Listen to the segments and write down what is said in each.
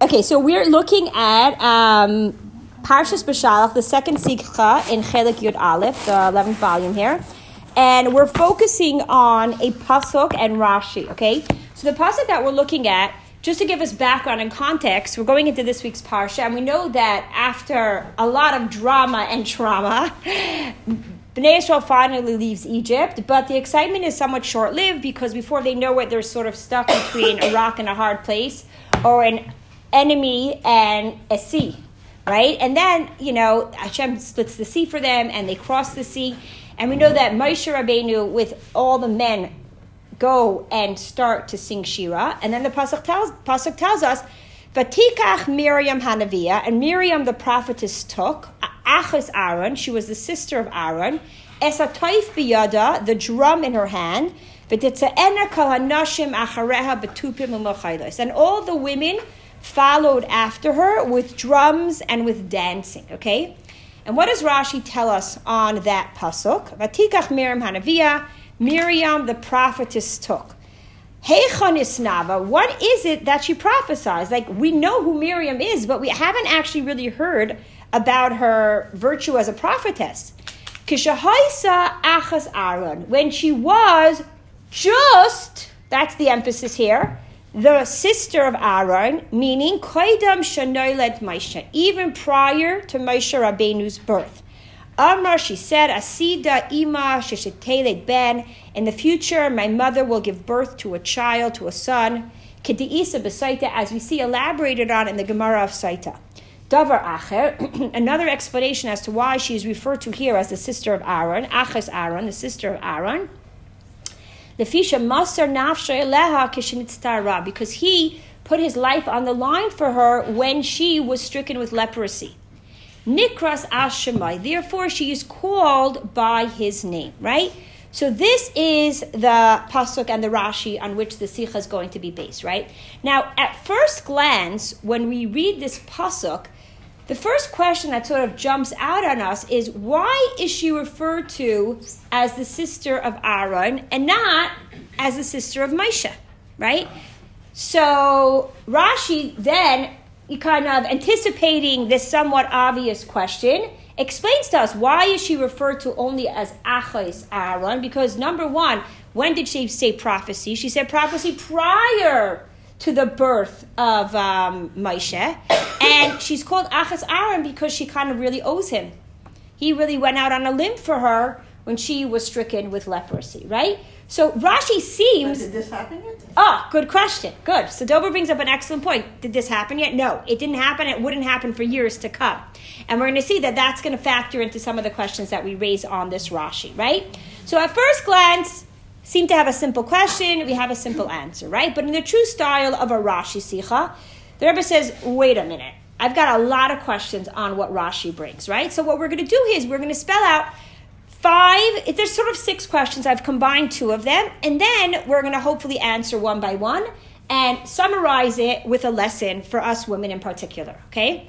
Okay, so we're looking at Parshas Beshalach, the second Sikha in Chelik Yud Aleph, the 11th volume here. And we're focusing on a pasuk and Rashi, okay? So the pasuk that we're looking at, just to give us background and context, we're going into this week's Parsha, and we know that after a lot of drama and trauma, Bnei Yisrael finally leaves Egypt, but the excitement is somewhat short-lived because before they know it, they're sort of stuck between a rock and a hard place, or an enemy and a sea, right? And then, Hashem splits the sea for them, and they cross the sea. And we know that Moshe Rabbeinu, with all the men, go and start to sing Shira. And then the pasuk tells us, Vatikach Miriam Hanaviyah, and Miriam the prophetess took, Achas Aaron, she was the sister of Aaron, Esatoif biyada, the drum in her hand, V'titza'ena kol hanashim achareha betupim u'machaylos. And all the women followed after her with drums and with dancing, okay? And what does Rashi tell us on that pasuk? Vatikach Miriam Hanaviyah, Miriam the prophetess took. Heichon isnava, what is it that she prophesies? Like, we know who Miriam is, but we haven't actually really heard about her virtue as a prophetess. Kishahaisa achas Aaron, when she was just, that's the emphasis here, the sister of Aaron, meaning Koidam Shanoilet Moshe, even prior to Moshe Rabbeinu's birth. Amar, she said, Asida ima shesheteled ben, in the future my mother will give birth to a child, to a son, Kediisa Besaita, as we see elaborated on in the Gemara of Saita. Davar Acher, another explanation as to why she is referred to here as the sister of Aaron, Achas Aaron, the sister of Aaron, because he put his life on the line for her when she was stricken with leprosy. Nikras Ashemai, therefore she is called by his name, right? So this is the pasuk and the Rashi on which the Sikha is going to be based, right? Now, at first glance, when we read this pasuk, the first question that sort of jumps out on us is, why is she referred to as the sister of Aaron and not as the sister of Moshe, right? So Rashi then, kind of anticipating this somewhat obvious question, explains to us, why is she referred to only as Achos Aaron? Because number one, when did she say prophecy? She said prophecy prior to the birth of Moshe. And she's called Achas Aaron because she kind of really owes him. He really went out on a limb for her when she was stricken with leprosy, right? So Rashi seems... Did this happen yet? Oh, good question. Good. So Dover brings up an excellent point. Did this happen yet? No, it didn't happen. It wouldn't happen for years to come. And we're going to see that that's going to factor into some of the questions that we raise on this Rashi, right? So at first glance, seem to have a simple question, we have a simple answer, right? But in the true style of a Rashi Sikha, the Rebbe says, wait a minute, I've got a lot of questions on what Rashi brings, right? So what we're going to do is we're going to spell out there's sort of 6 questions. I've combined 2 of them, and then we're going to hopefully answer one by one and summarize it with a lesson for us women in particular, okay?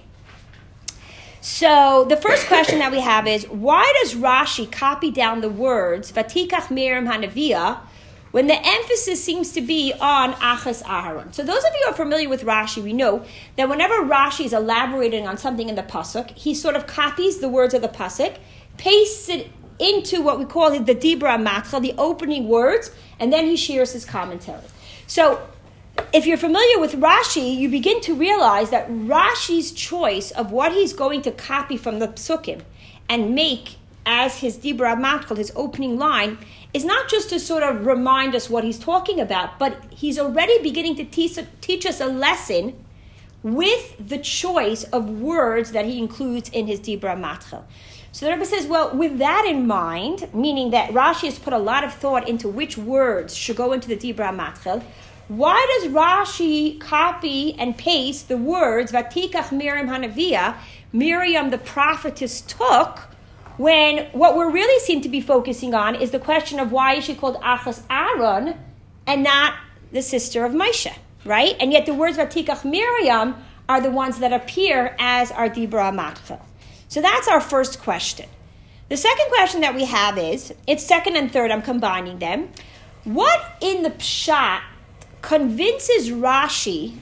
So the first question that we have is, why does Rashi copy down the words Vatikach Miriam Hanaviyah when the emphasis seems to be on Achas Aaron? So those of you who are familiar with Rashi, we know that whenever Rashi is elaborating on something in the pasuk, he sort of copies the words of the pasuk, pastes it into what we call the Dibra Matcha, the opening words, and then he shares his commentary. So if you're familiar with Rashi, you begin to realize that Rashi's choice of what he's going to copy from the Psukim and make as his Dibra Matcha, his opening line, is not just to sort of remind us what he's talking about, but he's already beginning to teach us a lesson with the choice of words that he includes in his Dibra Matcha. So the Rebbe says, well, with that in mind, meaning that Rashi has put a lot of thought into which words should go into the Dibra Matchel, why does Rashi copy and paste the words Vatikach Miriam Hanaviyah, Miriam the prophetess took, when what we really seem to be focusing on is the question of why is she called Achas Aaron and not the sister of Moshe, right? And yet the words Vatikach Miriam are the ones that appear as our Dibra Matchel. So that's our first question. The second question that we have is, it's second and third, I'm combining them. What in the Pshat convinces Rashi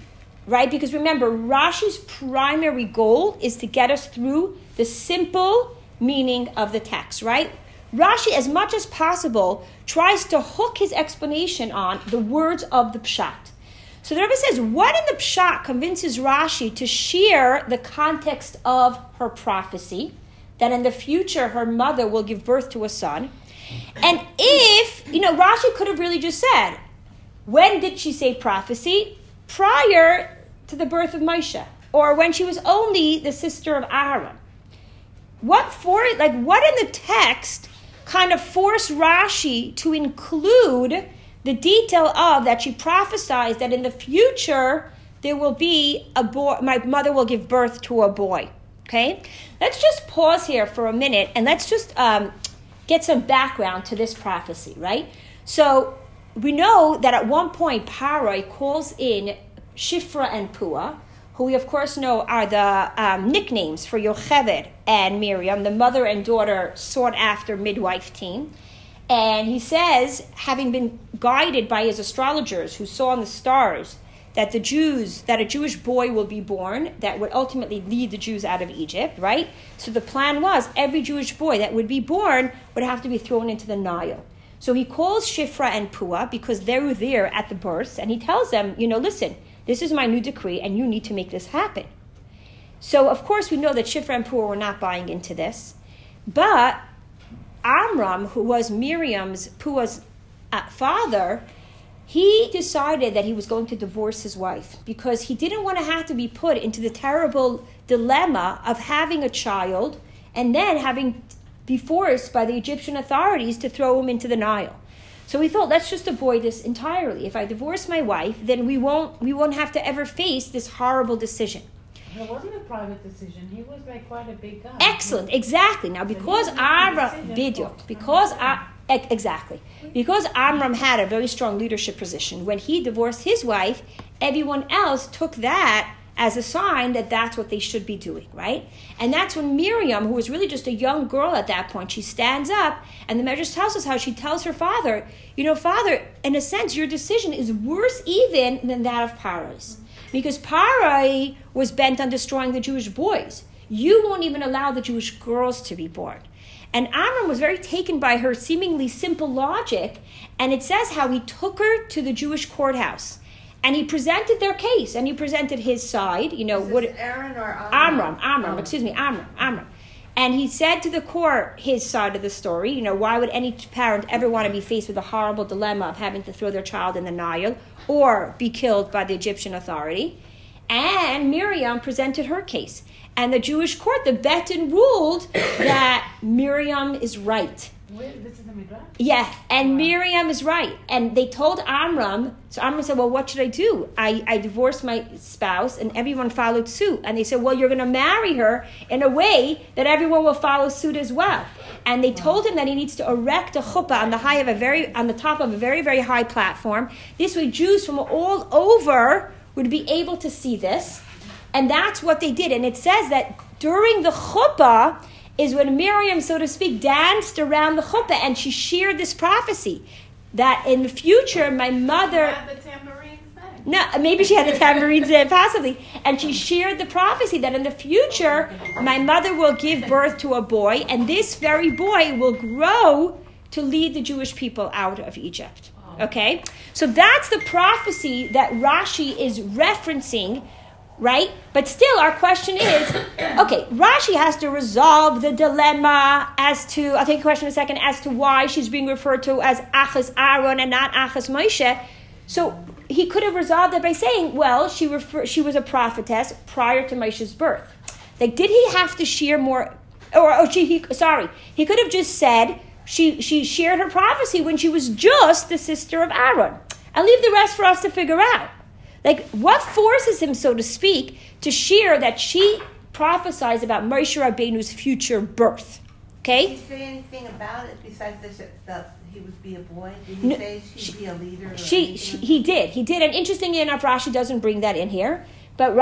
right? Because remember, Rashi's primary goal is to get us through the simple meaning of the text, right? Rashi, as much as possible, tries to hook his explanation on the words of the Pshat. So the Rebbe says, what in the Pshat convinces Rashi to share the context of her prophecy, that in the future her mother will give birth to a son? And if, Rashi could have really just said, when did she say prophecy? Prior to the birth of Moshe, or when she was only the sister of Aaron. What in the text kind of forced Rashi to include the detail of that she prophesies that in the future there will be a boy, my mother will give birth to a boy. Okay? Let's just pause here for a minute and let's just get some background to this prophecy, right? So we know that at one point Parai calls in Shifra and Pua, who we of course know are the nicknames for Yocheved and Miriam, the mother and daughter sought after midwife team. And he says, having been guided by his astrologers who saw in the stars that a Jewish boy will be born that would ultimately lead the Jews out of Egypt, right? So the plan was every Jewish boy that would be born would have to be thrown into the Nile. So he calls Shifra and Pua because they were there at the births, and he tells them, listen, this is my new decree, and you need to make this happen. So, of course, we know that Shifra and Pua were not buying into this. But Amram, who was Pua's father, he decided that he was going to divorce his wife because he didn't want to have to be put into the terrible dilemma of having a child and then having be forced by the Egyptian authorities to throw him into the Nile. So we thought, let's just avoid this entirely. If I divorce my wife, then we won't have to ever face this horrible decision. It wasn't a private decision. He was like quite a big guy. Excellent, exactly. Now, because Amram had a very strong leadership position, when he divorced his wife, everyone else took that as a sign that that's what they should be doing, right? And that's when Miriam, who was really just a young girl at that point, she stands up, and the Medrash tells us how she tells her father, Father, in a sense, your decision is worse even than that of Parai's. Because Parai was bent on destroying the Jewish boys. You won't even allow the Jewish girls to be born. And Amram was very taken by her seemingly simple logic, and it says how he took her to the Jewish courthouse. And he presented their case, and he presented his side. Aaron or Amram? Amram. And he said to the court his side of the story. Why would any parent ever want to be faced with a horrible dilemma of having to throw their child in the Nile or be killed by the Egyptian authority? And Miriam presented her case. And the Jewish court, the Bet Din, ruled that Miriam is right. This is the Midrash? Yeah, and Miriam is right. And they told Amram, so Amram said, well, what should I do? I divorced my spouse, and everyone followed suit. And they said, well, you're going to marry her in a way that everyone will follow suit as well. And they told him that he needs to erect a chuppah on the top of a very, very high platform. This way, Jews from all over would be able to see this. And that's what they did. And it says that during the chuppah is when Miriam, so to speak, danced around the chuppah, and she shared this prophecy that in the future my mother... She had the tambourines then. No, maybe she had the tambourines then, possibly. And she shared the prophecy that in the future my mother will give birth to a boy, and this very boy will grow to lead the Jewish people out of Egypt. Okay? So that's the prophecy that Rashi is referencing, right? But still, our question is, okay, Rashi has to resolve the dilemma as to, I'll take a question in a second, as to why she's being referred to as Achas Aaron and not Achas Moshe. So he could have resolved it by saying, well, she was a prophetess prior to Moshe's birth. Like, did he have to share more, he could have just said she shared her prophecy when she was just the sister of Aaron. And leave the rest for us to figure out. Like, what forces him, so to speak, to share that she prophesies about Moshe Rabbeinu's future birth? Okay? Did he say anything about it besides that he would be a boy? Did he say she'd be a leader? He did. And interestingly enough, Rashi doesn't bring that in here. But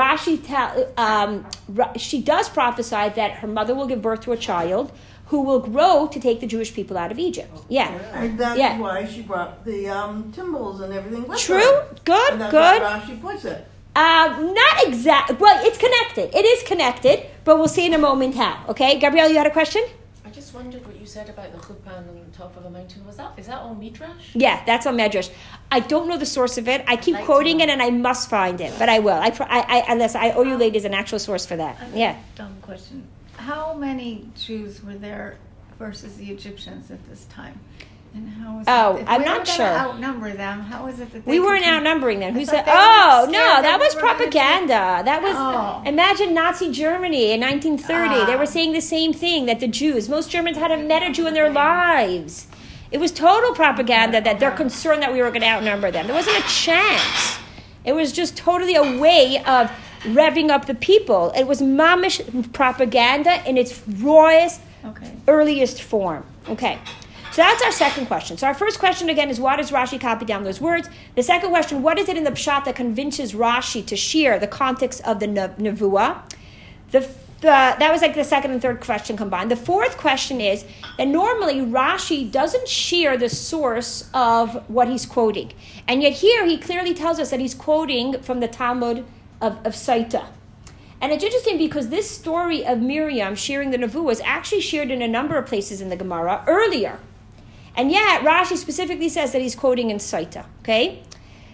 she does prophesy that her mother will give birth to a child who will grow to take the Jewish people out of Egypt. Yeah. And that's why she brought the Timbals and everything with her. True. Good. And that's why Rashi puts it. Not exact. Well, it's connected. It is connected, but we'll see in a moment how. Okay, Gabrielle, you had a question? I just wondered what you said about the chuppah on the top of a mountain. Is that all midrash? Yeah, that's on Medrash. I don't know the source of it. I keep quoting it, and I must find it, but I will. Unless I owe you ladies an actual source for that. Yeah. Dumb question. How many Jews were there versus the Egyptians at this time? And how is it? I'm not sure. Outnumber them. How is it that we weren't outnumbering them? Who said? they were scared that was we were gonna propaganda. That was imagine Nazi Germany in 1930. They were saying the same thing, that the Jews. Most Germans hadn't met a Jew in their lives. It was total propaganda that they're concerned that we were going to outnumber them. There wasn't a chance. It was just totally a way of revving up the people. It was mamish propaganda in its rawest, earliest form. Okay. So that's our second question. So our first question, again, is why does Rashi copy down those words? The second question, what is it in the Pshat that convinces Rashi to share the context of the Nevuah? That was like the second and third question combined. The fourth question is that normally Rashi doesn't share the source of what he's quoting. And yet here he clearly tells us that he's quoting from the Talmud of Saita. And it's interesting because this story of Miriam sharing the Nevuah is actually shared in a number of places in the Gemara earlier. And yet, Rashi specifically says that he's quoting in Saita, okay?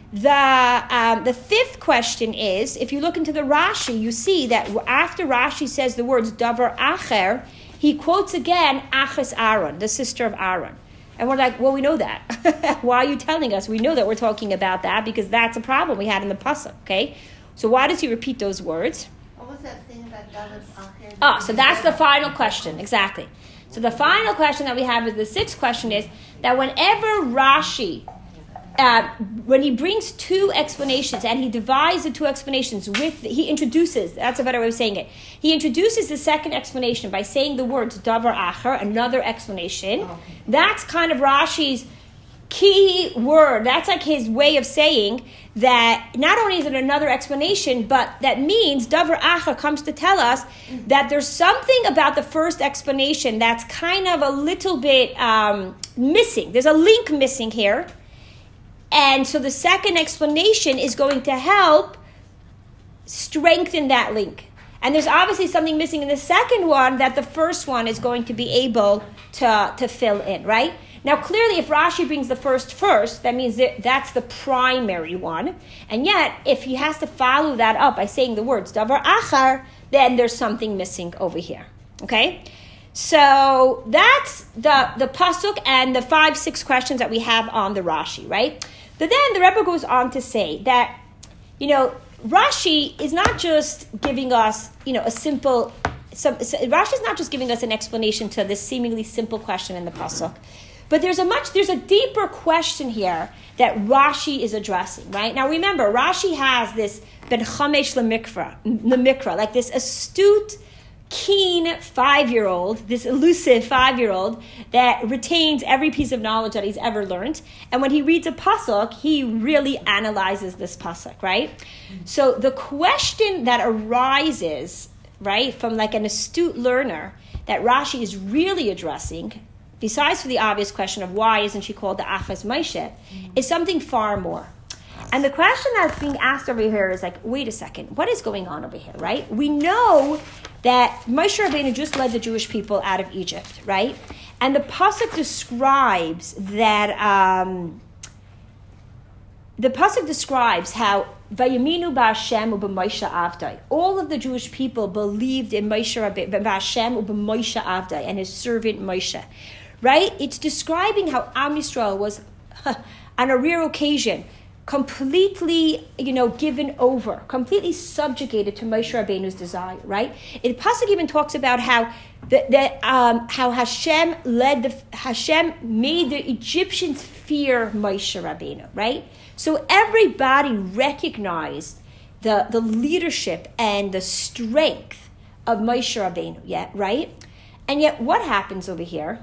The fifth question is, if you look into the Rashi, you see that after Rashi says the words Davar Acher, he quotes again Achas Aaron, the sister of Aaron. And we're like, well, we know that. Why are you telling us? We know that we're talking about that because that's a problem we had in the Pasuk, okay? So why does he repeat those words? What was that thing about Davar Acher? So that's the final question, exactly. So the final question that we have is the sixth question is that whenever Rashi, when he brings two explanations and he divides the two explanations he introduces, that's a better way of saying it, he introduces the second explanation by saying the words Davar Acher, another explanation. That's kind of Rashi's key word. That's like his way of saying that not only is it another explanation, but that means Davar Acher comes to tell us that there's something about the first explanation that's kind of a little bit missing. There's a link missing here. And so the second explanation is going to help strengthen that link. And there's obviously something missing in the second one that the first one is going to be able to fill in, right? Now, clearly, if Rashi brings the first, that means that's the primary one. And yet, if he has to follow that up by saying the words Davar Acher, then there's something missing over here. Okay? So that's the Pasuk and the 5-6 questions that we have on the Rashi, right? But then the Rebbe goes on to say that, Rashi is not just giving us, a simple... Rashi is not just giving us an explanation to this seemingly simple question in the Pasuk. But there's a deeper question here that Rashi is addressing, right? Now remember, Rashi has this ben chamesh lemikra, like this astute, keen 5-year-old, this elusive 5-year-old that retains every piece of knowledge that he's ever learned. And when he reads a pasuk, he really analyzes this pasuk, right? So the question that arises, right, from like an astute learner that Rashi is really addressing, besides for the obvious question of why isn't she called the Achas Moshe, is something far more. And the question that's being asked over here is like, wait a second, what is going on over here, right? We know that Moshe Rabbeinu just led the Jewish people out of Egypt, right? And the pasuk describes that, how Vayaminu ba'Hashem u'b'Moshe Avdai. All of the Jewish people believed in Moshe Rabbeinu, ba'Hashem u'b'Moshe Avdai, and his servant Moshe. Right? It's describing how Am Yisrael was, on a rare occasion, completely, given over, completely subjugated to Moshe Rabbeinu's desire, right? The pasuk even talks about how how Hashem made the Egyptians fear Moshe Rabbeinu, right? So everybody recognized the leadership and the strength of Moshe Rabbeinu, right? And yet what happens over here?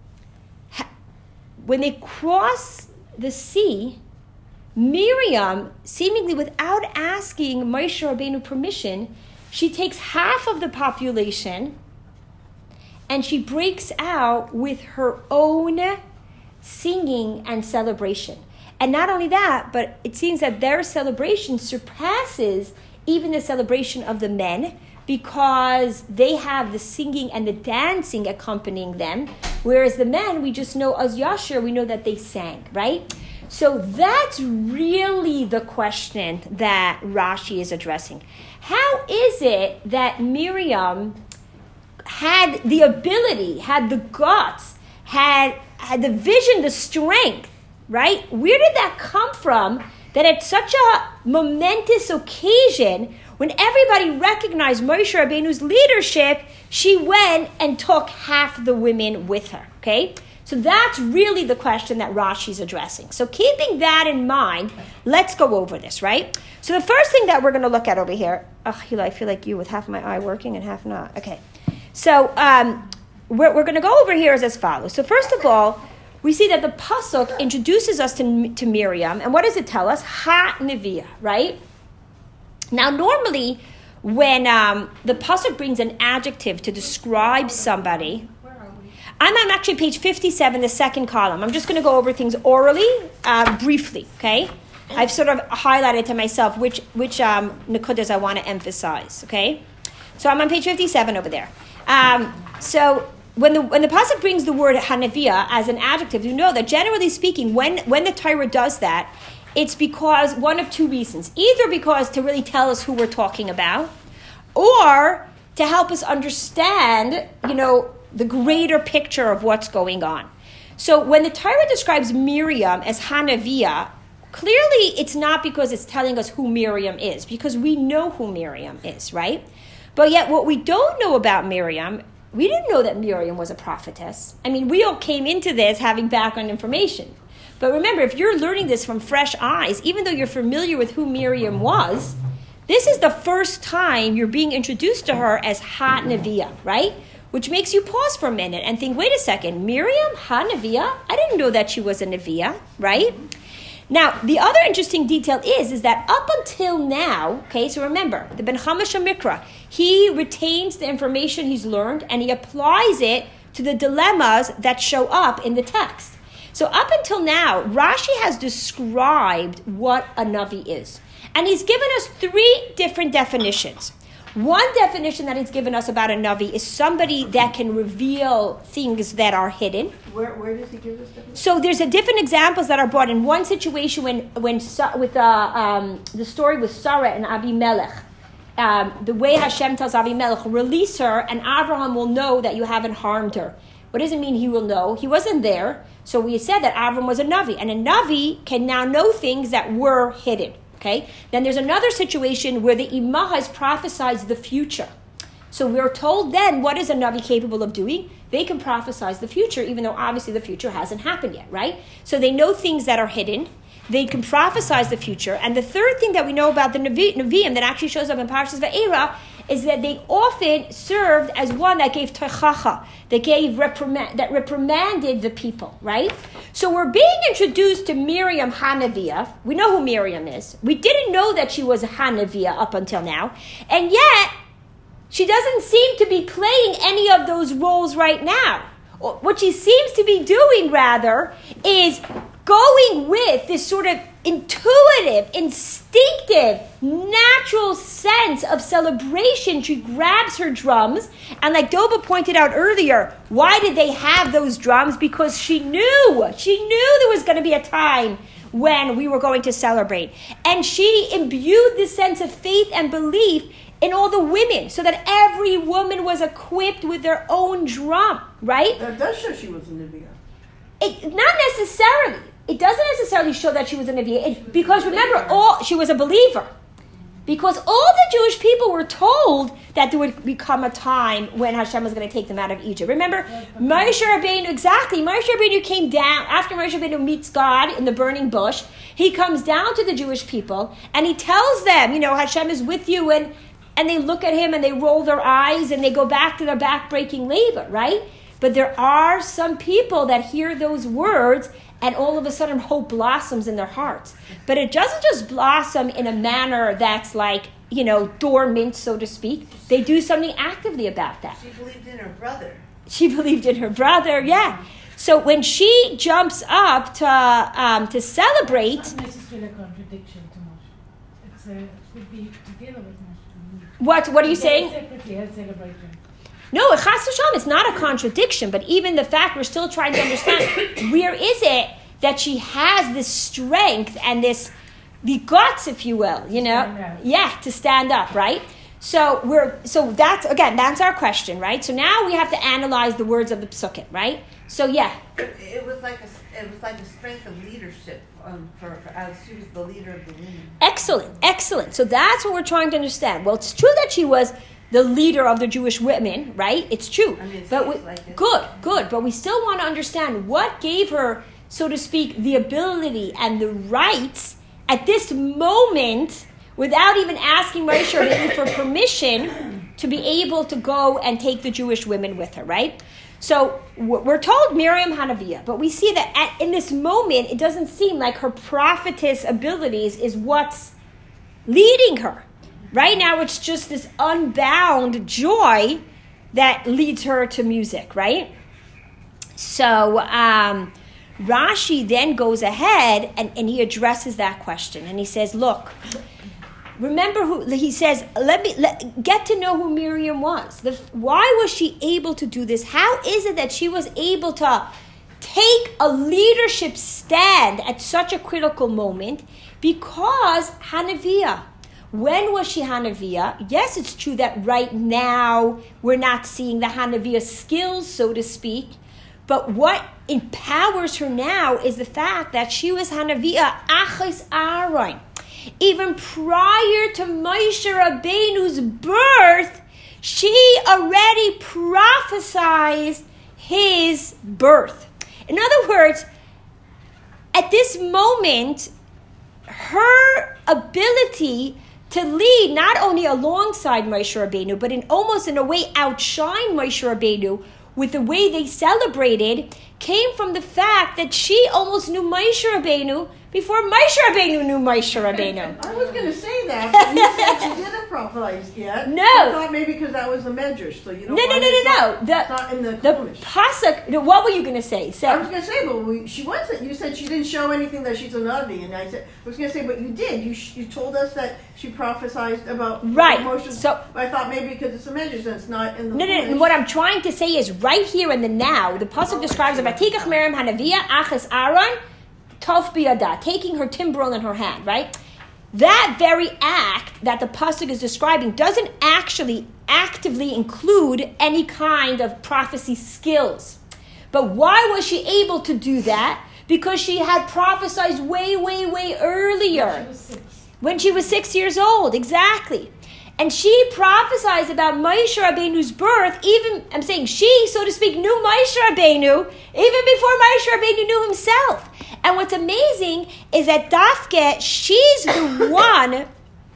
When they cross the sea, Miriam, seemingly without asking Moshe Rabbeinu permission, she takes half of the population and she breaks out with her own singing and celebration. And not only that, but it seems that their celebration surpasses even the celebration of the men, because they have the singing and the dancing accompanying them, whereas the men, we just know as Yashir, we know that they sang, right? So that's really the question that Rashi is addressing. How is it that Miriam had the ability, had the guts, had the vision, the strength, right? Where did that come from that at such a momentous occasion, when everybody recognized Moshe Rabbeinu's leadership, she went and took half the women with her, okay? So that's really the question that Rashi's addressing. So keeping that in mind, let's go over this, right? So the first thing that we're going to look at over here, Hila, I feel like you with half of my eye working and half not. Okay. So we're going to go over here as follows. So first of all, we see that the Pasuk introduces us to Miriam, and what does it tell us? Ha-Neviah, right? Now, normally, when the Pasuk brings an adjective to describe somebody, I'm on actually page 57, the second column. I'm just going to go over things orally, briefly, okay? I've sort of highlighted to myself which nekudas I want to emphasize, okay? So I'm on page 57 over there. So when the Pasuk brings the word Haneviah as an adjective, you know that generally speaking, when the Torah does that, it's because one of two reasons. Either because to really tell us who we're talking about, or to help us understand, the greater picture of what's going on. So when the Torah describes Miriam as Haneviah, clearly it's not because it's telling us who Miriam is, because we know who Miriam is, right? But yet what we don't know about Miriam, we didn't know that Miriam was a prophetess. I mean, we all came into this having background information. But remember, if you're learning this from fresh eyes, even though you're familiar with who Miriam was, this is the first time you're being introduced to her as Ha-Neviah, right? Which makes you pause for a minute and think, wait a second, Miriam, Ha-Neviah? I didn't know that she was a Neviah, right? Now, the other interesting detail is that up until now, okay, so remember, the Ben Chamash Mikra, he retains the information he's learned and he applies it to the dilemmas that show up in the text. So up until now, Rashi has described what a Navi is. And he's given us three different definitions. One definition that he's given us about a Navi is somebody that can reveal things that are hidden. Where does he give this definition? So there's different examples that are brought in one situation with the story with Sarah and Avimelech. The way Hashem tells Avimelech, release her and Abraham will know that you haven't harmed her. What does it mean he will know? He wasn't there. So we said that Avram was a Navi. And a Navi can now know things that were hidden. Okay? Then there's another situation where the Imahas prophesies the future. So we're told then, what is a Navi capable of doing? They can prophesize the future, even though obviously the future hasn't happened yet, right? So they know things that are hidden. They can prophesize the future. And the third thing that we know about the Nevi'im that actually shows up in Parshas Va'era is that they often served as one that gave Teichacha, that reprimanded the people, right? So we're being introduced to Miriam Haneviah. We know who Miriam is. We didn't know that she was a Haneviah up until now. And yet, she doesn't seem to be playing any of those roles right now. What she seems to be doing, rather, is going with this sort of intuitive, instinctive, natural sense of celebration. She grabs her drums, and like Doba pointed out earlier, why did they have those drums? Because she knew there was going to be a time when we were going to celebrate. And she imbued this sense of faith and belief in all the women, so that every woman was equipped with their own drum, right? That does show she was a Nevi'ah. Not necessarily. It doesn't necessarily show that she was a Nevi'ah, because remember, she was a believer. Because all the Jewish people were told that there would become a time when Hashem was going to take them out of Egypt. Remember, Moshe Rabbeinu came down, after Moshe Rabbeinu meets God in the burning bush, he comes down to the Jewish people, and he tells them, Hashem is with you, and they look at him and they roll their eyes and they go back to their back-breaking labor, right? But there are some people that hear those words and all of a sudden hope blossoms in their hearts. But it doesn't just blossom in a manner that's like, dormant, so to speak. They do something actively about that. She believed in her brother. She believed in her brother, yeah. So when she jumps up to celebrate, Not necessarily a contradiction to Moshe. It could be together with Moshe. what are you saying? Separately as celebration. No, chas v'shalom, it's not a contradiction, but even the fact we're still trying to understand where is it that she has this strength and the guts, if you will, you know, to stand up, right? So that's our question, right? So now we have to analyze the words of the psukim, right? So It was like a strength of leadership for as she was the leader of the women. Excellent. So that's what we're trying to understand. Well, it's true that she was the leader of the Jewish women, right? It's true. I mean, it but seems like it. good. But we still want to understand what gave her, so to speak, the ability and the rights at this moment, without even asking Moshe Rabbeinu for permission, to be able to go and take the Jewish women with her, right? So we're told Miriam Hanaviah, but we see that in this moment, it doesn't seem like her prophetess abilities is what's leading her. Right now, it's just this unbound joy that leads her to music, right? So Rashi then goes ahead and he addresses that question. And he says, look, remember he says, get to know who Miriam was. Why was she able to do this? How is it that she was able to take a leadership stand at such a critical moment? Because Hanaviah. When was she Hanaviah? Yes, it's true that right now we're not seeing the Hanaviah skills, so to speak. But what empowers her now is the fact that she was Hanaviah Achis Aaron. Even prior to Moshe Rabbeinu's birth, she already prophesied his birth. In other words, at this moment, her ability to lead not only alongside Moshe Rabbeinu, but in a way outshine Moshe Rabbeinu with the way they celebrated, came from the fact that she almost knew Moshe Rabbeinu before Moshe Rabbeinu knew Moshe Rabbeinu. I was going to say that, but you said she didn't prophesize yet. No. I thought maybe because that was the medrash, so you don't. No. It's not in the Chumash. pasuk. What were you going to say? I was going to say, but she wasn't. You said she didn't show anything that she's a navi, and I was going to say, but you did. You told us that she prophesied about Right. Moshe's. So I thought maybe because it's a medrash, and it's not in the. No. Chumash. What I'm trying to say is right here in the now. The pasuk describes Vatikach Miriam Hanaviah Achis Aaron Tov biyada, taking her timbrel in her hand. Right. That very act that the pasuk is describing doesn't actually actively include any kind of prophecy skills. But why was she able to do that? Because she had prophesied way earlier. When she was 6 years old, exactly. And she prophesied about Moshe Rabbeinu's birth, I'm saying she, so to speak, knew Moshe Rabbeinu even before Moshe Rabbeinu knew himself. And what's amazing is that Dafke, she's the one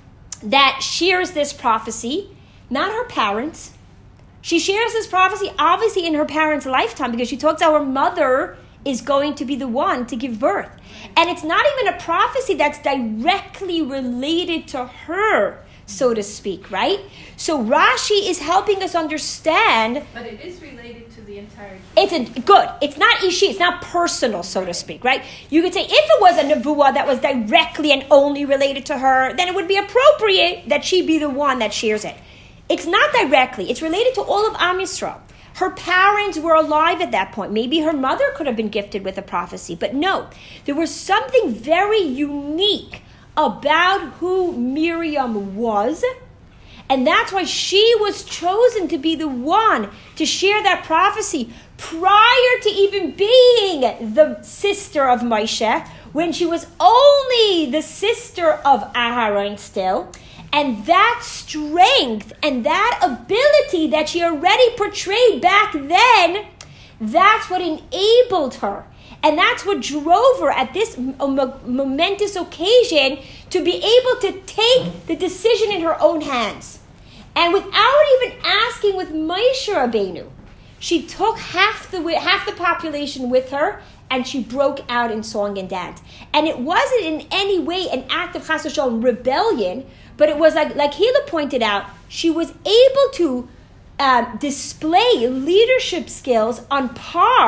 that shares this prophecy, not her parents. She shares this prophecy obviously in her parents' lifetime because she talks about her mother is going to be the one to give birth. And it's not even a prophecy that's directly related to her, so to speak, right? So Rashi is helping us understand. But it is related to the entire. It's not ishi, it's not personal, so to speak, right? You could say if it was a nevuah that was directly and only related to her, then it would be appropriate that she be the one that shares it. It's not directly. It's related to all of Am Yisrael. Her parents were alive at that point. Maybe her mother could have been gifted with a prophecy, but no. There was something very unique about who Miriam was, and that's why she was chosen to be the one to share that prophecy prior to even being the sister of Moshe, when she was only the sister of Aharon still. And that strength and that ability that she already portrayed back then, that's what enabled her. And that's what drove her at this momentous occasion to be able to take the decision in her own hands. And without even asking with Moshe Rabbeinu, she took half the population with her, and she broke out in song and dance. And it wasn't in any way an act of chas v'shalom rebellion, but it was like Hila pointed out, she was able to display leadership skills on par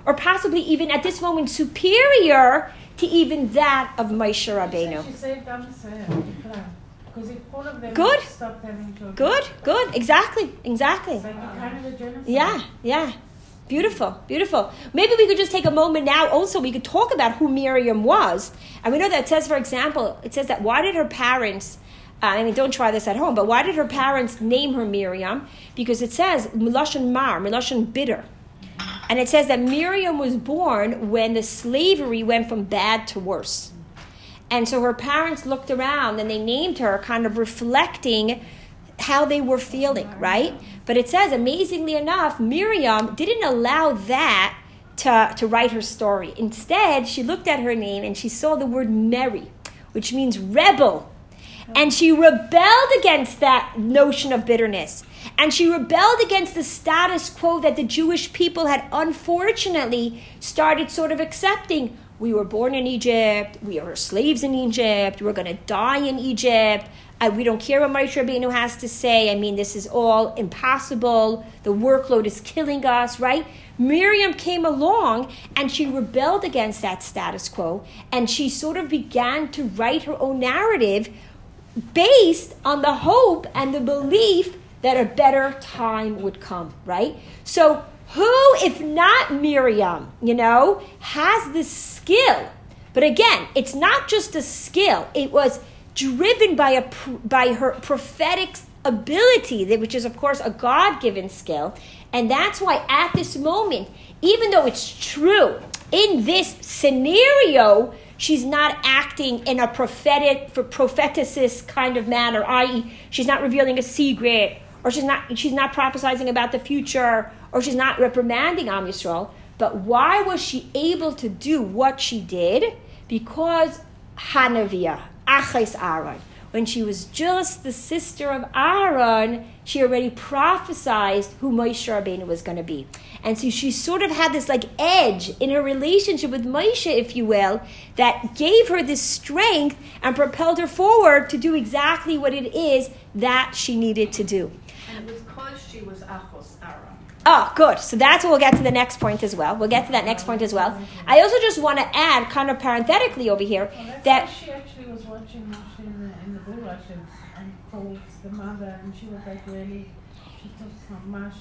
or possibly even at this moment superior to even that of Moshe Rabbeinu. She saved Am Yisrael, because if all of them Good. stopped having children, Good, exactly. it's like a kind of a genocide. Yeah. Beautiful. Maybe we could just take a moment now also, we could talk about who Miriam was. And we know that it says, for example, it says that why did her parents, don't try this at home, but why did her parents name her Miriam? Because it says, Miloshen Mar, Miloshen bitter. And it says that Miriam was born when the slavery went from bad to worse. And so her parents looked around and they named her kind of reflecting how they were feeling, right? But it says, amazingly enough, Miriam didn't allow that to write her story. Instead, she looked at her name and she saw the word Mary, which means rebel. And she rebelled against that notion of bitterness. And she rebelled against the status quo that the Jewish people had unfortunately started sort of accepting. We were born in Egypt. We are slaves in Egypt. We're going to die in Egypt. We don't care what Moshe Rabbeinu has to say. This is all impossible. The workload is killing us, right? Miriam came along and she rebelled against that status quo. And she sort of began to write her own narrative based on the hope and the belief that a better time would come, right? So who, if not Miriam, has this skill? But again, it's not just a skill. It was driven by her prophetic ability, which is, of course, a God-given skill. And that's why at this moment, even though it's true, in this scenario, she's not acting in a propheticist kind of manner, i.e., she's not revealing a secret, or she's not prophesizing about the future, or she's not reprimanding Am Yisrael. But why was she able to do what she did? Because Hanaviyah, Achais Aaron, when she was just the sister of Aaron, she already prophesied who Moshe Rabbeinu was going to be. And so she sort of had this edge in her relationship with Moshe, if you will, that gave her this strength and propelled her forward to do exactly what it is that she needed to do. And it was because she was Achos Aaron. Oh, good. So that's what we'll get to the next point as well. We'll get to that next point as well. I also just want to add, kind of parenthetically over here, that she actually was watching Moshe in the Blue Russians and called the mother, and she was really, she took some mash.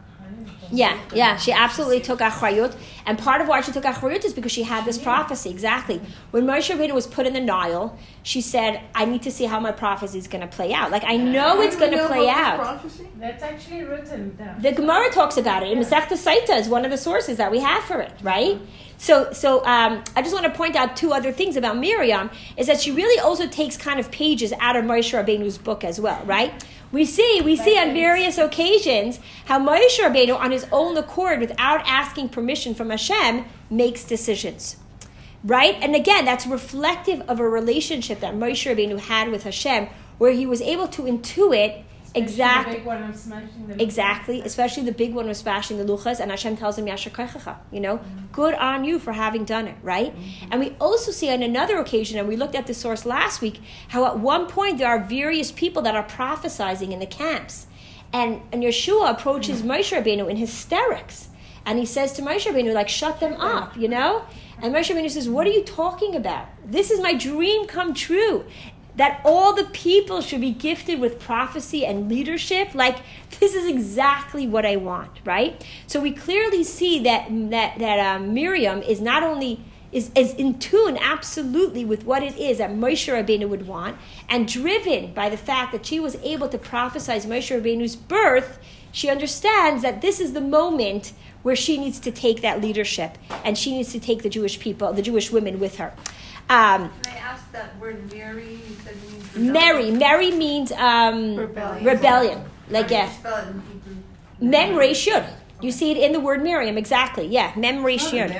Yeah, she absolutely took achrayut, and part of why she took achrayut is because she had this prophecy. Exactly. When Moshe Rabbeinu was put in the Nile, she said, "I need to see how my prophecy is going to play out. I know it's going to play out." That's actually written down. The Gemara talks about it. In Masechta Saita is one of the sources that we have for it, right? So I just want to point out two other things about Miriam, is that she really also takes kind of pages out of Moshe Rabbeinu's book as well, right? We see on various occasions how Moshe Rabbeinu, on his own accord, without asking permission from Hashem, makes decisions, right? And again, that's reflective of a relationship that Moshe Rabbeinu had with Hashem, where he was able to intuit exactly, the big one of smashing the exactly, especially the big one was smashing the luchas, and Hashem tells him, Yasher Koichecha, good on you for having done it, right? And we also see on another occasion, and we looked at this source last week, how at one point there are various people that are prophesizing in the camps. And Yeshua approaches Moshe Rabbeinu in hysterics. And he says to Moshe Rabbeinu, shut them up, And Moshe Rabbeinu says, what are you talking about? This is my dream come true. That all the people should be gifted with prophecy and leadership. This is exactly what I want, right? So we clearly see that Miriam is not only is in tune absolutely with what it is that Moshe Rabbeinu would want, and driven by the fact that she was able to prophesy Moshe Rabbeinu's birth. She understands that this is the moment where she needs to take that leadership, and she needs to take the Jewish people, the Jewish women with her. Can I ask that word Mary? You said it means rebellion. Mary means rebellion. How do you spell it in Hebrew? Mem Reshud. You see it in the word Miriam, exactly. Yeah, Mem Reshud.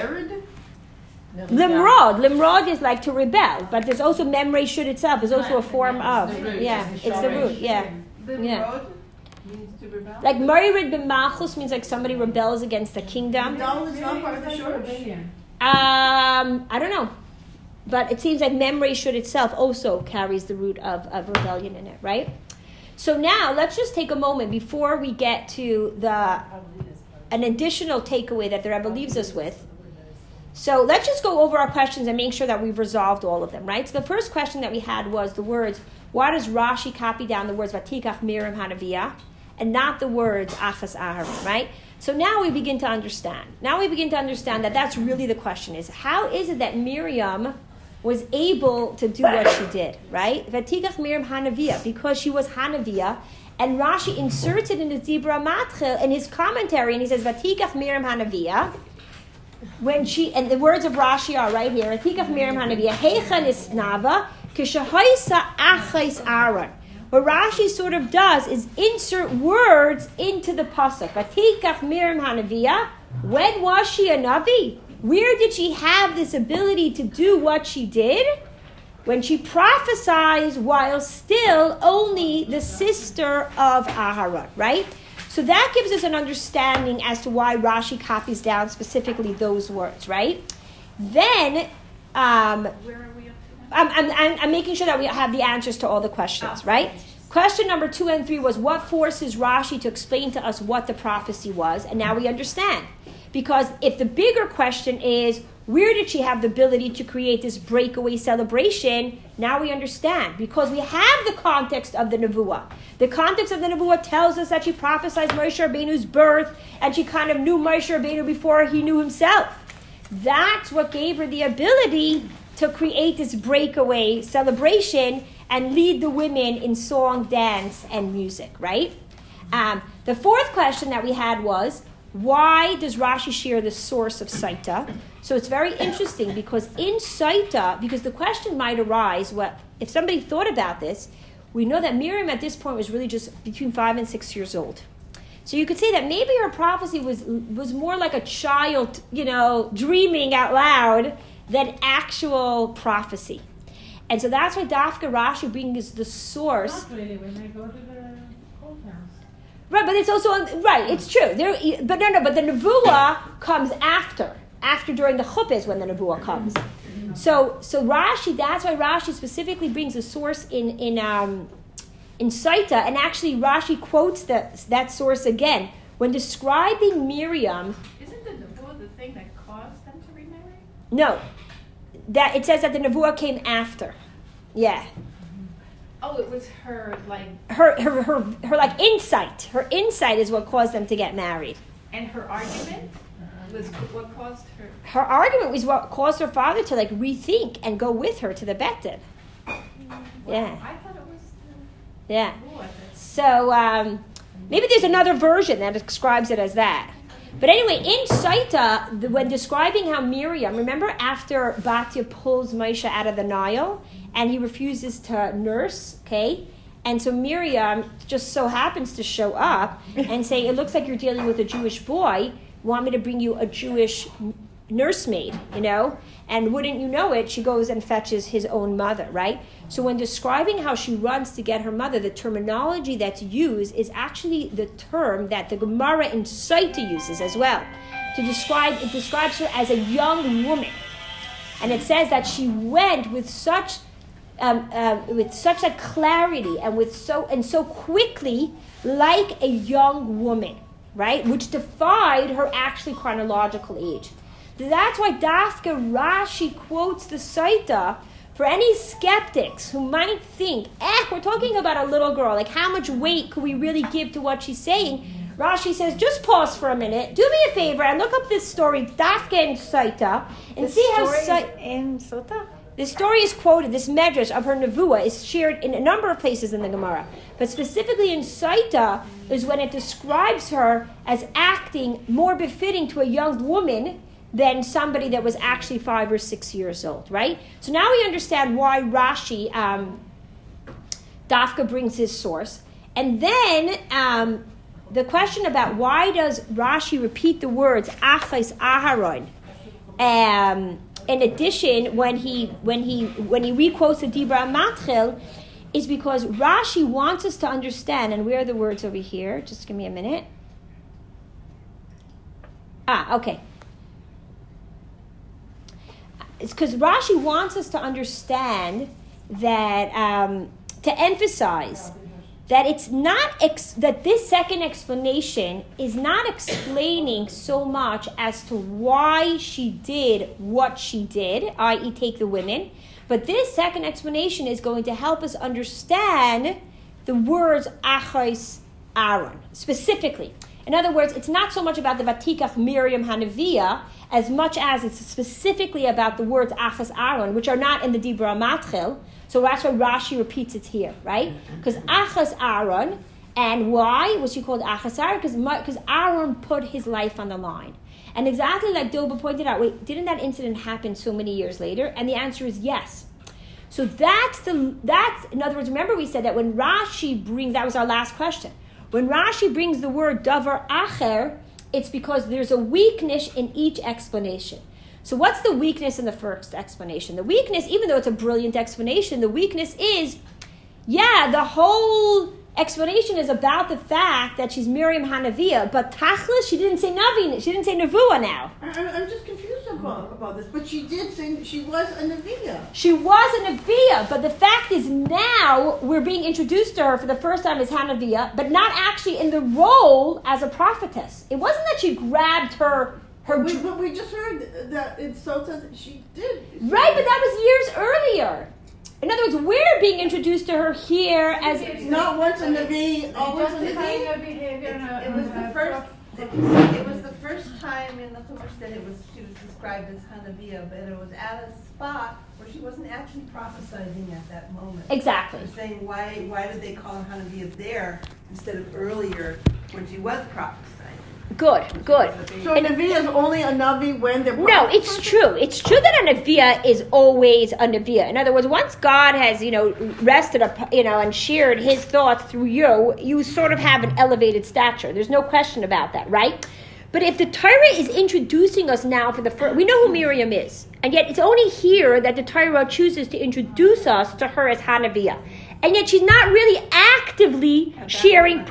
Limrod is to rebel, but there's also Mem Reshud itself is also a form of. Yeah, it's the root. Yeah. Limrod means to rebel? Moirid b'malchus means somebody rebels against the kingdom. No, it's not part of the shortage. I don't know. But it seems like Mem Reshud itself also carries the root of rebellion in it, right? So now let's just take a moment before we get to an additional takeaway that the Rebbe leaves us with. So let's just go over our questions and make sure that we've resolved all of them, right? So the first question that we had was the words, why does Rashi copy down the words Vatikach Miriam Hanaviyah and not the words Achas Aharon, right? So now we begin to understand. Now we begin to understand that that's really the question is, how is it that Miriam was able to do what she did, right? Vatikach Miriam Hanaviyah, because she was Hanaviyah, and Rashi inserts it in the Zibra Matchil in his commentary, and he says, Vatikach Miriam Hanaviyah, when she, and the words of Rashi are right here, Vatikach Miriam Hanaviyah, Heicha Nisnava, Kishahoisa Achais Aaron. What Rashi sort of does is insert words into the pasuk. Vatikach Miriam Hanaviyah, when was she a Navi? Where did she have this ability to do what she did? When she prophesies while still only the sister of Aharon, right? So that gives us an understanding as to why Rashi copies down specifically those words, right? Then, Where are we up to now? I'm making sure that we have the answers to all the questions, right? Question number 2 and 3 was what forces Rashi to explain to us what the prophecy was, and now we understand. Because if the bigger question is, where did she have the ability to create this breakaway celebration? Now we understand. Because we have the context of the Nevuah. The context of the Nevuah tells us that she prophesied Moshe Rabbeinu's birth, and she kind of knew Moshe Rabbeinu before he knew himself. That's what gave her the ability to create this breakaway celebration and lead the women in song, dance, and music, right? The fourth question that we had was, why does Rashi share the source of Saita? So it's very interesting because in Saita, because the question might arise, if somebody thought about this, we know that Miriam at this point was really just between 5 and 6 years old. So you could say that maybe her prophecy was more like a child, dreaming out loud than actual prophecy. And so that's why Dafka Rashi brings the source. Not really when they go to the courthouse. Right, but it's also, right, it's true. But the Nevuah comes after during the chuppah is when the Nevuah comes. So Rashi, that's why Rashi specifically brings a source in Saita, and actually Rashi quotes that source again. When describing Miriam... Isn't the Nevuah the thing that caused them to remarry? No. That it says that the Nevuah came after. Yeah. Oh, it was her, Her like insight. Her insight is what caused them to get married. and her argument was what caused her. Her argument was what caused her father to rethink and go with her to the Bet Din. Yeah. I thought it was. Yeah. Who was it? So maybe there's another version that describes it as that. But anyway, in Saita, when describing how Miriam, remember after Batya pulls Moshe out of the Nile and he refuses to nurse, okay? And so Miriam just so happens to show up and say, it looks like you're dealing with a Jewish boy. Want me to bring you a Jewish nursemaid, And wouldn't you know it, she goes and fetches his own mother, right? So when describing how she runs to get her mother, the terminology that's used is actually the term that the Gemara in Saita uses as well. It describes her as a young woman. And it says that she went with such a clarity and so quickly like a young woman, right? Which defied her actually chronological age. That's why Dafka Rashi quotes the Saita for any skeptics who might think, we're talking about a little girl, how much weight could we really give to what she's saying? Rashi says, just pause for a minute, do me a favor and look up this story, Dafka and Saita, and see how in Sota? the story is quoted, this medrash of her nevuah is shared in a number of places in the Gemara. But specifically in Saita is when it describes her as acting more befitting to a young woman than somebody that was actually 5 or 6 years old, right? So now we understand why Rashi, Dafka brings his source. And then the question about why does Rashi repeat the words Achais Aharon? In addition, when he requotes the Dibra Matchil, is because Rashi wants us to understand, and where are the words over here? Just give me a minute. Okay. It's because Rashi wants us to understand that, to emphasize that it's not that this second explanation is not explaining so much as to why she did what she did, i.e. take the women, but this second explanation is going to help us understand the words Achos Aaron, specifically. In other words, it's not so much about the Vatikach Miriam Hanaviyah as much as it's specifically about the words Achos Aaron, which are not in the Dibra Matchil. So that's why Rashi repeats it here, right? Because Achos Aaron, and why was she called Achos Aaron? Because Aaron put his life on the line. And exactly like Doba pointed out, wait, didn't that incident happen so many years later? And the answer is yes. So that's in other words, remember we said that when Rashi brings, that was our last question. When Rashi brings the word davar acher, it's because there's a weakness in each explanation. So what's the weakness in the first explanation? The weakness, even though it's a brilliant explanation, the weakness is, the whole explanation is about the fact that she's Miriam Hanaviyah, but Tachlis, she didn't say Navi, she didn't say Nevuah now. I'm just confused about this, but she did say she was a Neviah. She was a Neviah, but the fact is now we're being introduced to her for the first time as Hanaviyah, but not actually in the role as a prophetess. It wasn't that she grabbed her. But we just heard that it's so that she did. Right, but that was years earlier. In other words, we're being introduced to her here as not once a Navi, always a Navi. It was the first time in the Chumash that she was described as Hanaviyah, but it was at a spot where she wasn't actually prophesying at that moment. Exactly. They're saying why did they call her Hanaviyah there instead of earlier when she was prophesying? Good. So a Navi is only a Navi when they're No, it's true. It's true that a Neviah is always a Neviah. In other words, once God has, rested up, and shared his thoughts through you sort of have an elevated stature. There's no question about that, right? But if the Torah is introducing us now for the first, we know who Miriam is. And yet it's only here that the Torah chooses to introduce us to her as Hanaviyah. And yet she's not really actively sharing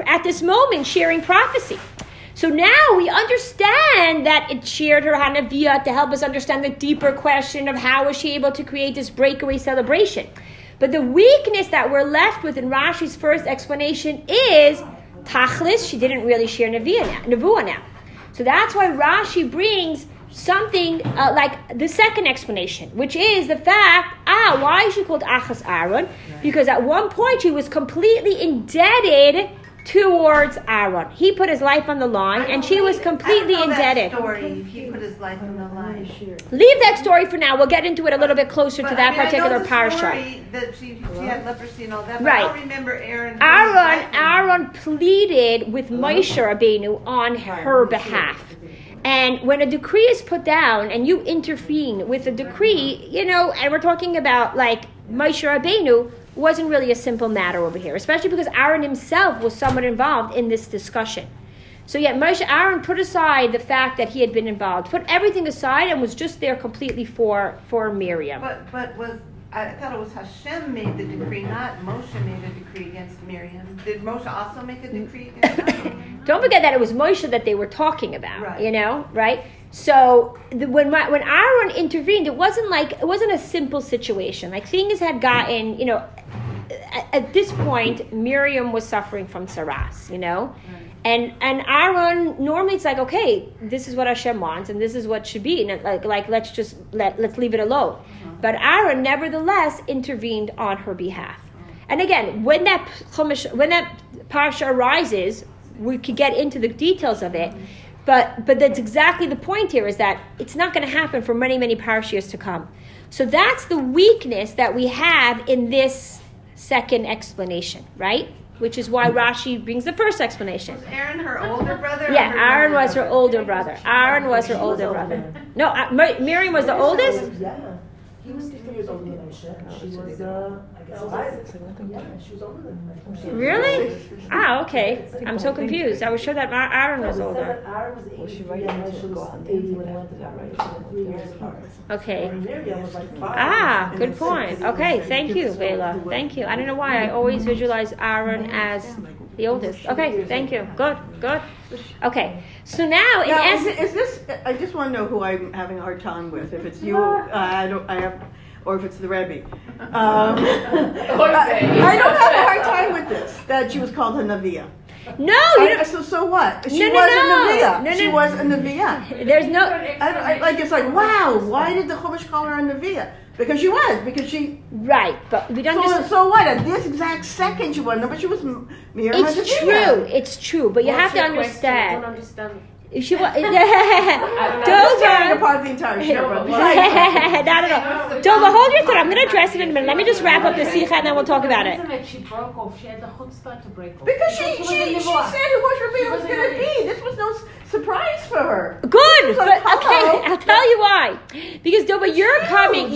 prophecy. So now we understand that it shared her Hanaviyah to help us understand the deeper question of how was she able to create this breakaway celebration. But the weakness that we're left with in Rashi's first explanation is Tachlis, she didn't really share Nevuah now. So that's why Rashi brings something like the second explanation, which is the fact, why is she called Achos Aaron? Because at one point she was completely indebted towards Aaron. He put his life on the line, and she was completely indebted. That story, he put his life on the line. Leave that story for now. We'll get into it a little bit closer to that particular parsha. I know the story that she had leprosy and all that, but right. I don't remember Aaron. Aaron pleaded with Moshe Rabbeinu on her behalf. And when a decree is put down and you intervene with a decree, and we're talking about like Moshe Rabbeinu, wasn't really a simple matter over here, especially because Aaron himself was somewhat involved in this discussion. So yet Aaron put aside the fact that he had been involved, put everything aside, and was just there completely for Miriam. But I thought it was Hashem made the decree, not Moshe made a decree against Miriam. Did Moshe also make a decree against Miriam? Don't forget that it was Moshe that they were talking about, right. Right? So when Aaron intervened, it wasn't a simple situation. Like things had gotten, at this point, Miriam was suffering from saras, and Aaron, normally it's like, okay, this is what Hashem wants and this is what should be, and let's leave it alone. But Aaron nevertheless intervened on her behalf. And again, when that parsha arises, we could get into the details of it. But that's exactly the point here, is that it's not going to happen for many, many parashiyos to come. So that's the weakness that we have in this second explanation, right? Which is why Rashi brings the first explanation. Was Aaron her older brother? Yeah, Aaron was her older brother. Aaron was her older brother. No, Miriam was the oldest? Yeah. He was 15 years older than Moshe. She was, I guess, 5. Yeah, she was older than Moshe. Really? Okay. I'm so confused. I was sure that Aaron was older. Aaron was 80 when Moshe was 80 when he went to that, 3 years apart. Okay. Miriam was like 5. Good point. Okay, thank you, Bela. Thank you. I don't know why I always visualize Aaron as the oldest. Okay, thank you. Good. Okay, so now in essence, is this? I just want to know who I'm having a hard time with. If it's you, or if it's the Rebbe. I don't have a hard time with this, that she was called a Neviah. No, you don't. So what? She No, no, was no. a Neviah. No, no. She was a Neviah. There's no. It's like, wow, why did the Chumash call her a Neviah? Because she was, because she... Right, but we don't just... So what? At this exact second she wasn't, but she was Miriam It's true, but you have to I understand. don't understand. She was... Tearing Dover... apart the entire show. Not at all. Dover, hold your thought. I'm going to address it in a minute. Let me just wrap up the sikha and then we'll talk about it. She broke off. She had the chutzpah to break off. Because she said who Moshe Rabbeinu was going to be. This was no surprise for her. Good, but like, okay, I'll tell you why. Because Dover, you're coming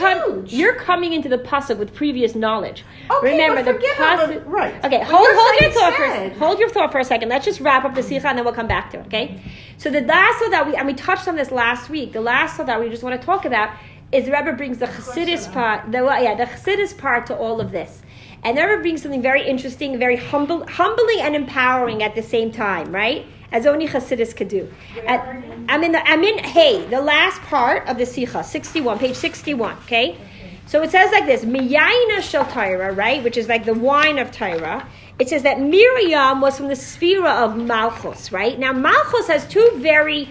into the pasuk with previous knowledge. Okay, Remember but the forget pasuk. about it. Right. Okay, But hold you're your saying thought said. first. Hold your thought for a second. Let's just wrap up the sikha and then we'll come back to it. Okay. So the last thought that we touched on this last week. The last thought that we just want to talk about is the Rebbe brings the Chassidus part. The Chassidus part to all of this. And the Rebbe brings something very interesting, very humbling and empowering at the same time, right? As only Chassidus could do. I'm in the last part of the Sikha, 61, page 61, okay? So it says like this, Miyayna shel Torah, right? Which is like the wine of Torah. It says that Miriam was from the sphere of Malchus, right? Now Malchus has two very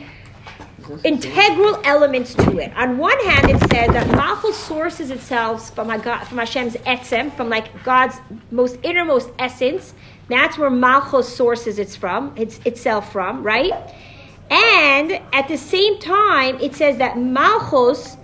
integral elements to it. On one hand, it says that Malchus sources itself from Hashem's etzem, from like God's most innermost essence. That's where Malchus sources itself from, right? And at the same time, it says that Malchus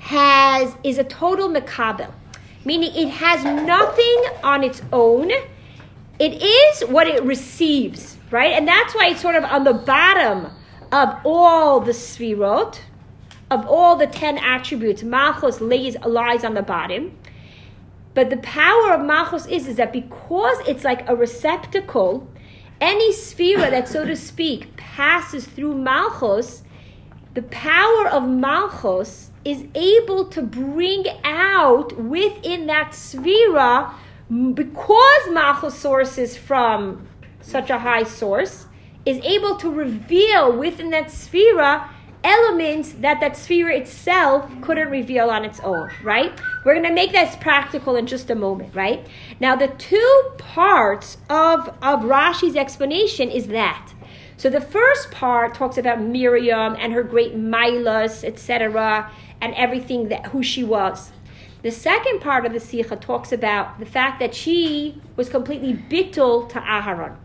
is a total mekabel, meaning it has nothing on its own. It is what it receives, right? And that's why it's sort of on the bottom of all the sfirot, of all the 10 attributes. Malchus lies on the bottom. But the power of Malchus is that because it's like a receptacle, any sphera that, so to speak, passes through Malchus, the power of Malchus is able to bring out within that sphera, because Malchus sources from such a high source, is able to reveal within that sphera elements that sphera itself couldn't reveal on its own, right? We're going to make this practical in just a moment, right? Now, the two parts of Rashi's explanation is that. So the first part talks about Miriam and her great milas, etc., and everything who she was. The second part of the Sikha talks about the fact that she was completely bittul to Aharon.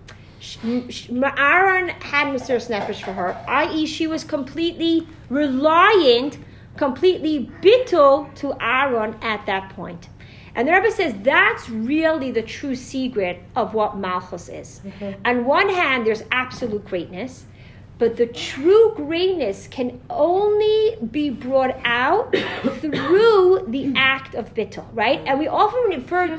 Aaron had Mesiras Nefesh for her, i.e. she was completely reliant, completely bittul to Aaron at that point. And the Rebbe says that's really the true secret of what Malchus is. On one hand, there's absolute greatness, but the true greatness can only be brought out through the act of bittul, right? And we often refer...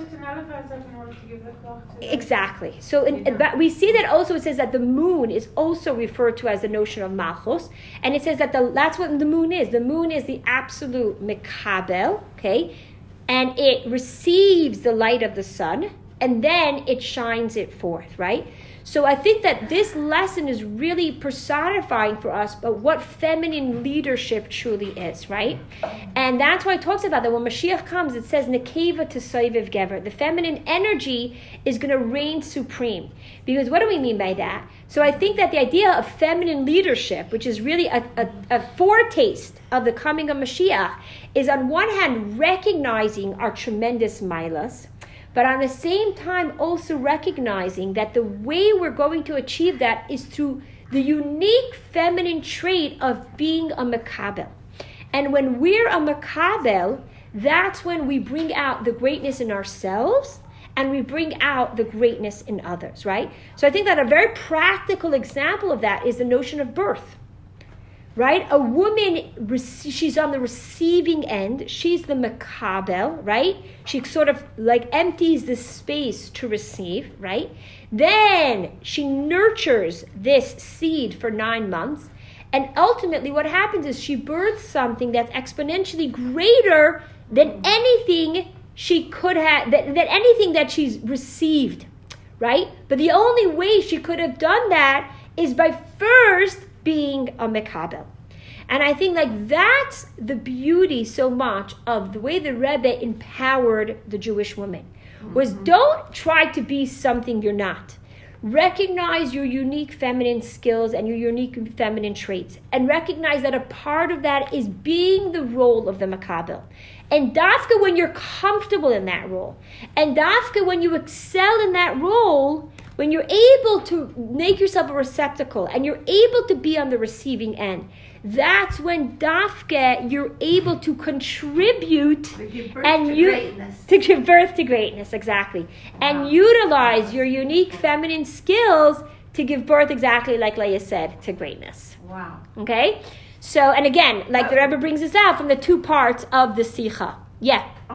Exactly. So but we see that also it says that the moon is also referred to as the notion of Malchus. And it says that that's what the moon is. The moon is the absolute mekabel, okay? And it receives the light of the sun, and then it shines it forth, right? So I think that this lesson is really personifying for us but what feminine leadership truly is, right? And that's why it talks about that when Mashiach comes, it says Nekeva T'Soiviv Gever. The feminine energy is going to reign supreme. Because what do we mean by that? So I think that the idea of feminine leadership, which is really a foretaste of the coming of Mashiach, is on one hand recognizing our tremendous milas, but on the same time also recognizing that the way we're going to achieve that is through the unique feminine trait of being a mekabel. And when we're a mekabel, that's when we bring out the greatness in ourselves and we bring out the greatness in others, right? So I think that a very practical example of that is the notion of birth. Right? A woman, she's on the receiving end. She's the mekabel, right? She sort of like empties the space to receive, right? Then she nurtures this seed for 9 months. And ultimately what happens is she births something that's exponentially greater than anything she could have, than anything that she's received, right? But the only way she could have done that is by first being a mekabel. And I think like that's the beauty so much of the way the Rebbe empowered the Jewish woman, was don't try to be something you're not. Recognize your unique feminine skills and your unique feminine traits, and recognize that a part of that is being the role of the makabel. And dafka when you're comfortable in that role, and dafka when you excel in that role, when you're able to make yourself a receptacle and you're able to be on the receiving end, that's when dafka you're able to contribute and to give birth to greatness, exactly, and utilize your unique feminine skills to give birth, exactly like Leah said, to greatness. Wow. Okay, so and again, like the Rebbe brings us out from the two parts of the Sicha. Yeah.